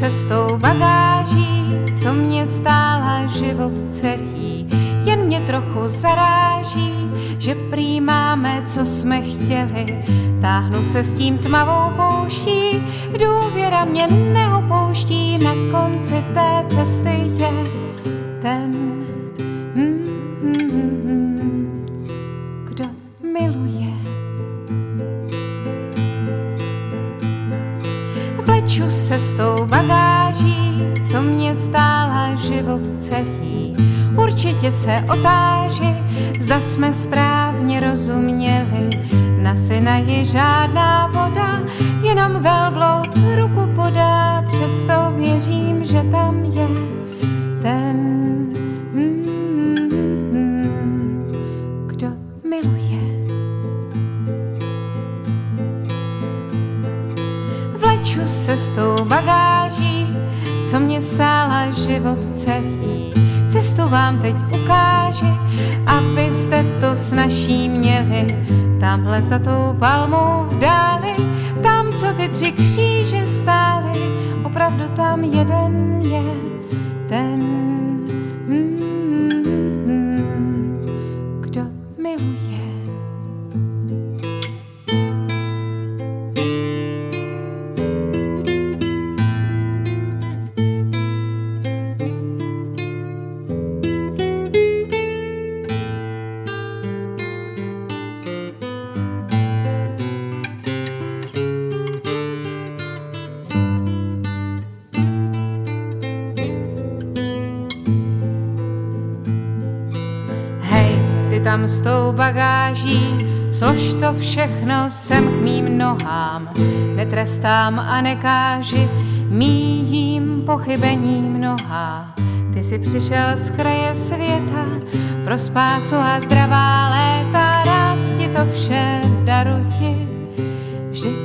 se s tou bagáží, co mě stála život celý. Jen mě trochu zaráží, že prý máme, co jsme chtěli. Táhnu se s tím tmavou pouští, důvěra mě neopouští. Na konci té cesty je ten, kdo miluje. Vleču se s tou bagáží, co mě stála život celý. Určitě se otáži, zda jsme správně rozuměli. Na syna je žádná voda, jenom velbloud ruku podá. Přesto věřím, že tam je ten, kdo miluje. Vleču se s tou bagáží, co mě stála život celý. Cestu vám teď ukáži, abyste to snazší měli. Tamhle za tou palmou v dáli, tam, co ty 3 kříže stály, opravdu tam jeden je ten, kdo miluje. Tam s tou bagáží, což to všechno sem k mým nohám. Netrestám a nekáži, míjím pochybení mnohá. Ty jsi přišel z kraje světa, pro spásu a zdravá léta. Rád ti to vše daruji, vždyť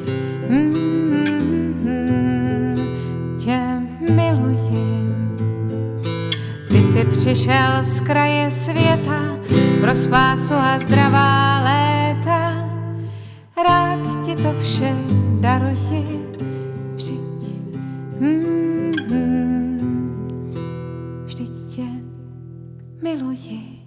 tě miluji. Ty jsi přišel z kraje světa, pro spásu a zdravá léta. Rád ti to vše daruji, vždyť vždyť tě miluji.